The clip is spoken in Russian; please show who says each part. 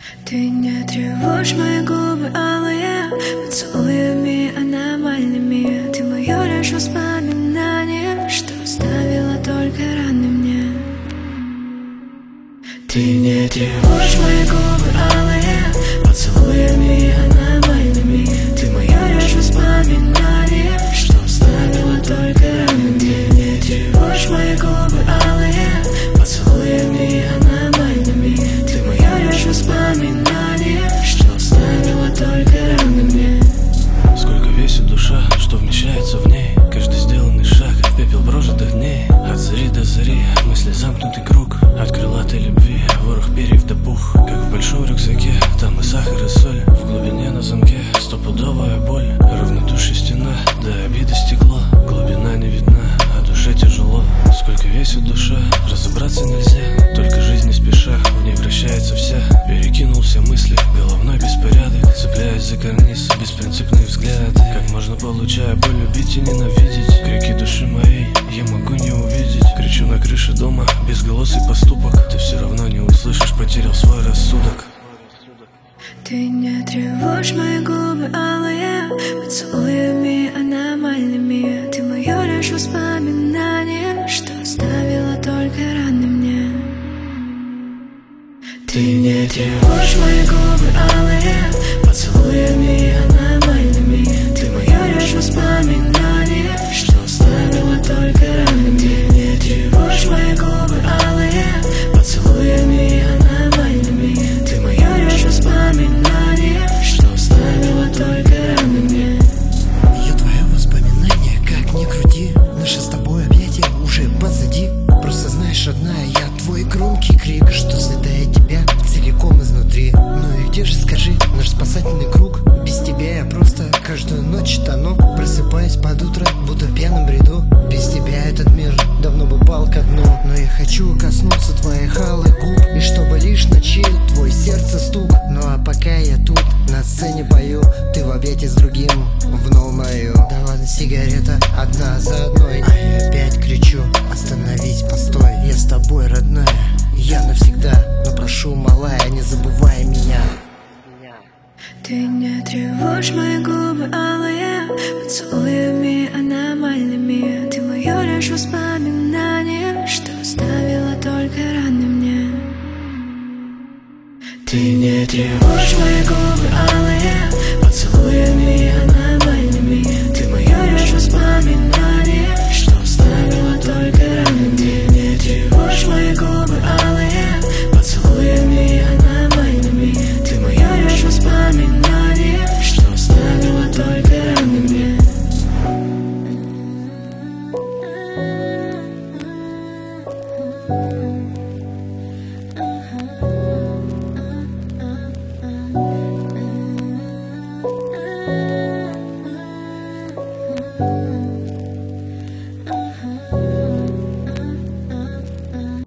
Speaker 1: Ты не тревожь мои губы алые поцелуями аномальными. Ты мое лишь воспоминание, что оставило только раны мне. Ты не тревожь мои губы алые поцелуями аномальными. Ты мое лишь воспоминание, что оставило только раны мне. Ты не тревожь мои губы алые поцелуями аномальными. Ты мое лишь воспоминание, что оставило только раны мне.
Speaker 2: Сколько весит душа, что вмещается в ней. Каждый сделанный шаг, пепел прожитых дней. От зари до зари, мысли замкнутый круг. От крылатой любви, ворох перьев до пух. Как в большом рюкзаке, там и сахар, и соль. В глубине на замке стопудовая боль. Равнодушие стена, до обиды стекло. Глубина не видна, а душе тяжело. Сколько весит душа, разобраться нельзя. Только жизнь не спеша, в ней вращается вся. Перекинул все мысли, головной беспорядок. Цепляясь за карниз, беспринципные взгляды. Как можно, получая боль, любить и ненавидеть? Крики души моей я могу не увидеть. Кричу на крыше дома, безголосый поступок. Ты все равно не услышишь, потерял свой рассудок.
Speaker 1: Ты не тревожь мои губы алые поцелуями аномальными. Ты мое лишь воспоминание, что оставило только раны мне. Ты не тревожь мои губы алые поцелуями аномальными. Ты мое лишь воспоминание, что оставило только раны мне. Ты не тревожь мои губы алые поцелуями аномальными. Ты мое лишь воспоминание, что оставило только раны мне.
Speaker 3: Я твое воспоминание, как ни крути. Наши с тобой объятия уже позади. Просто знаешь, родная, я твой громкий крик, что съедает тебя целиком изнутри. Ну и где же, скажи, наш спасательный круг? Без тебя я просто каждую ночь тону. Просыпаюсь под утро, будто в пьяном бреду. Без тебя этот мир давно бы пал ко дну. Но я хочу коснуться твоих алых губ, и чтобы лишь ночей твой сердце стук. Ну а пока я тут на сцене пою, ты в объятии с другим в новом раю. Да ладно, сигарета одна за одной, а я опять кричу: остановись, постой, я с тобой, родная, я навсегда. Но прошу, малая, не забывай меня.
Speaker 1: Ты не тревожь мои губы алые поцелуями аномальными. Ты мое лишь воспоминание, что оставило только раны мне. Ты не тревожь мои губы алые поцелуями аномальными.